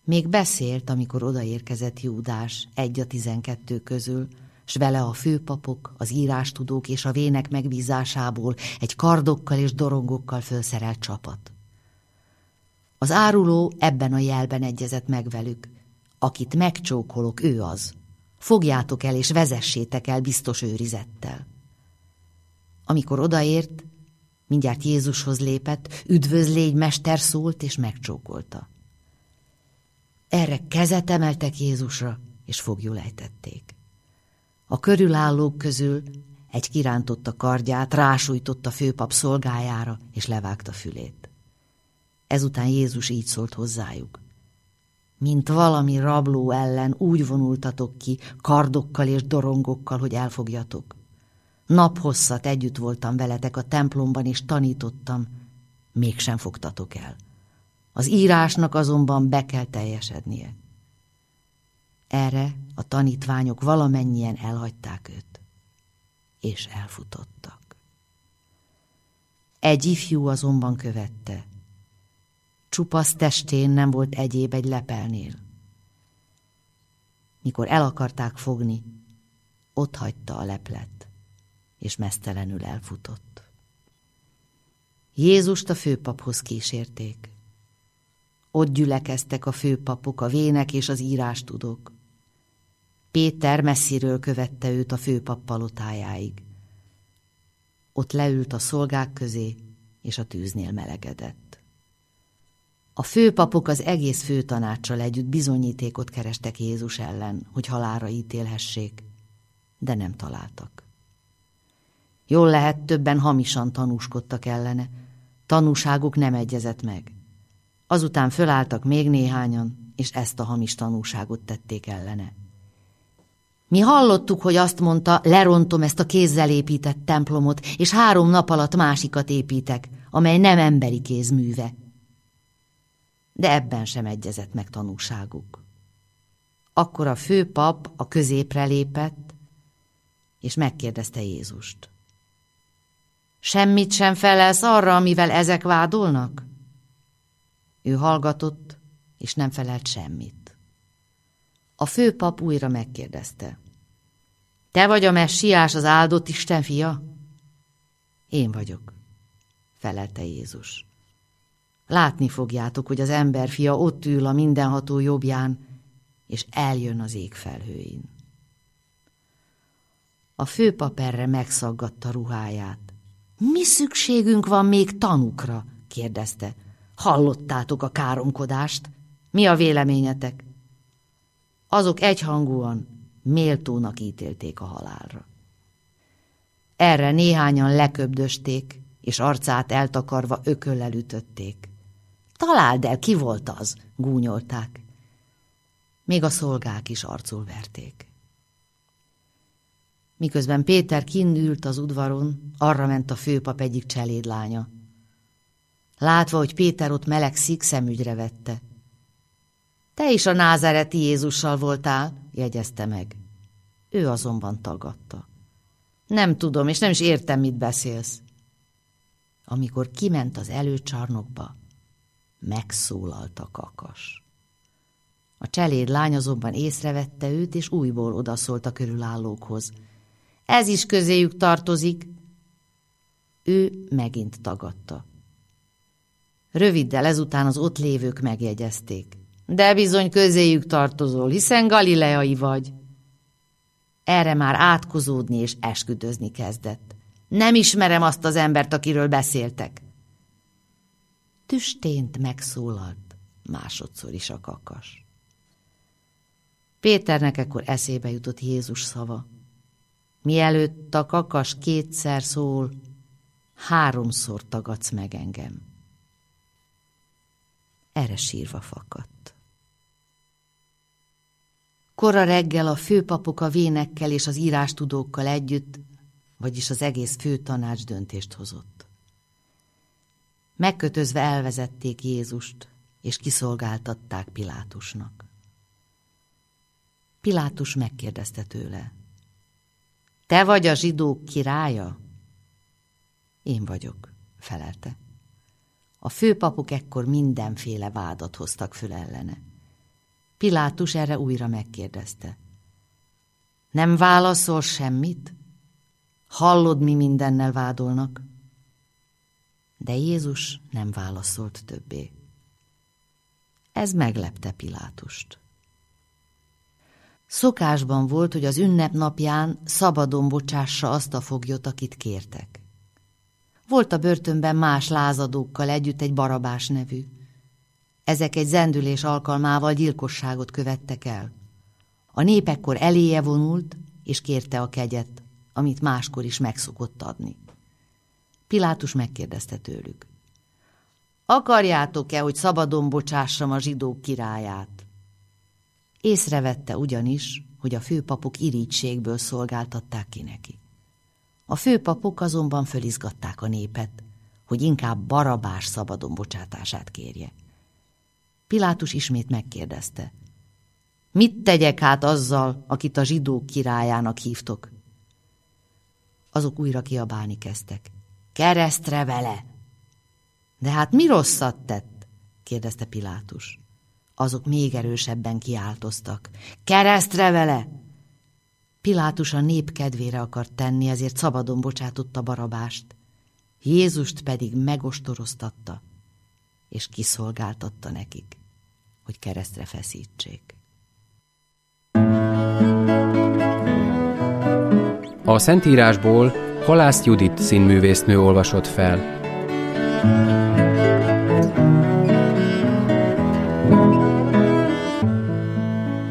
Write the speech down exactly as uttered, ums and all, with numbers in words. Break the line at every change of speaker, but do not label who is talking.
Még beszélt, amikor odaérkezett Júdás, egy a tizenkettő közül, s vele a főpapok, az írástudók és a vének megbízásából egy kardokkal és dorongokkal fölszerelt csapat. Az áruló ebben a jelben egyezett meg velük: akit megcsókolok, ő az. Fogjátok el és vezessétek el biztos őrizettel. Amikor odaért, mindjárt Jézushoz lépett, üdvözlégy, mester, szólt és megcsókolta. Erre kezet emeltek Jézusra, és foglyul ejtették. A körülállók közül egy kirántotta kardját, rásújtott a főpap szolgájára, és levágta fülét. Ezután Jézus így szólt hozzájuk: mint valami rabló ellen úgy vonultatok ki, kardokkal és dorongokkal, hogy elfogjatok. Naphosszat együtt voltam veletek a templomban, és tanítottam, mégsem fogtatok el. Az írásnak azonban be kell teljesednie. Erre a tanítványok valamennyien elhagyták őt, és elfutottak. Egy ifjú azonban követte. Csupasz testén nem volt egyéb egy lepelnél. Mikor el akarták fogni, ott hagyta a leplet, és meztelenül elfutott. Jézust a főpaphoz kísérték. Ott gyülekeztek a főpapok, a vének és az írástudók. Péter messziről követte őt a főpap palotájáig. Ott leült a szolgák közé, és a tűznél melegedett. A főpapok az egész főtanáccsal együtt bizonyítékot kerestek Jézus ellen, hogy halálra ítélhessék, de nem találtak. Jól lehet, többen hamisan tanúskodtak ellene, tanúságuk nem egyezett meg. Azután fölálltak még néhányan, és ezt a hamis tanúságot tették ellene. Mi hallottuk, hogy azt mondta, lerontom ezt a kézzel épített templomot, és három nap alatt másikat építek, amely nem emberi kéz műve. De ebben sem egyezett meg tanúságuk. Akkor a főpap a középre lépett, és megkérdezte Jézust: semmit sem felelsz arra, amivel ezek vádolnak? Ő hallgatott, és nem felelt semmit. A főpap újra megkérdezte: te vagy a messiás, az áldott Isten fia? Én vagyok, felelte Jézus. Látni fogjátok, hogy az emberfia ott ül a mindenható jobbján, és eljön az ég felhőin. A főpap erre megszaggatta ruháját. Mi szükségünk van még tanukra? Kérdezte. Hallottátok a káromkodást? Mi a véleményetek? Azok egyhangúan méltónak ítélték a halálra. Erre néhányan leköbdösték, és arcát eltakarva ököllel ütötték. Találd el, ki volt az? Gúnyolták. Még a szolgák is arcul verték. Miközben Péter kinn ült az udvaron, arra ment a főpap egyik cselédlánya. Látva, hogy Péter ott melegszik, szemügyre vette. Te is a názáreti Jézussal voltál, jegyezte meg. Ő azonban tagadta. Nem tudom, és nem is értem, mit beszélsz. Amikor kiment az előcsarnokba, megszólalt a kakas. A cselédlány azonban észrevette őt, és újból odaszólt a körülállókhoz. Ez is közéjük tartozik. Ő megint tagadta. Röviddel ezután az ott lévők megjegyezték. De bizony közéjük tartozol, hiszen galileai vagy. Erre már átkozódni és esküdözni kezdett. Nem ismerem azt az embert, akiről beszéltek. Tüstént megszólalt másodszor is a kakas. Péternek ekkor eszébe jutott Jézus szava. Mielőtt a kakas kétszer szól, háromszor tagadsz meg engem. Erre sírva fakadt. Kora reggel a főpapok a vénekkel és az írástudókkal együtt, vagyis az egész főtanács döntést hozott. Megkötözve elvezették Jézust, és kiszolgáltatták Pilátusnak. Pilátus megkérdezte tőle: te vagy a zsidók királya? Én vagyok, felelte. A főpapok ekkor mindenféle vádat hoztak föl ellene. Pilátus erre újra megkérdezte. Nem válaszol semmit? Hallod, mi mindennel vádolnak? De Jézus nem válaszolt többé. Ez meglepte Pilátust. Szokásban volt, hogy az ünnep napján szabadon bocsássa azt a foglyot, akit kértek. Volt a börtönben más lázadókkal együtt egy Barabás nevű. Ezek egy zendülés alkalmával gyilkosságot követtek el. A nép ekkor eléje vonult, és kérte a kegyet, amit máskor is megszokott adni. Pilátus megkérdezte tőlük. Akarjátok-e, hogy szabadon bocsássam a zsidók királyát? Észrevette ugyanis, hogy a főpapok irítségből szolgáltatták ki neki. A főpapok azonban fölizgatták a népet, hogy inkább Barabás szabadon bocsátását kérje. Pilátus ismét megkérdezte. Mit tegyek hát azzal, akit a zsidók királyának hívtok? Azok újra kiabálni kezdtek. Keresztre vele! De hát mi rosszat tett? Kérdezte Pilátus. Azok még erősebben kiáltoztak. Keresztre vele! Pilátus a nép kedvére akart tenni, ezért szabadon bocsátotta Barabást. Jézust pedig megostoroztatta, és kiszolgáltatta nekik, hogy keresztre feszítsék.
A Szentírásból Halász Judit színművésznő olvasott fel.